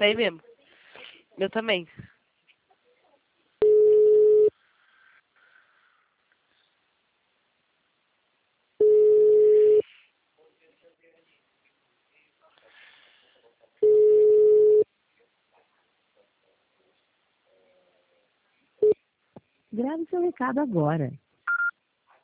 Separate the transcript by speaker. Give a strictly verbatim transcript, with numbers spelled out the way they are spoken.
Speaker 1: Tem mesmo. Eu também.
Speaker 2: Grave seu recado agora.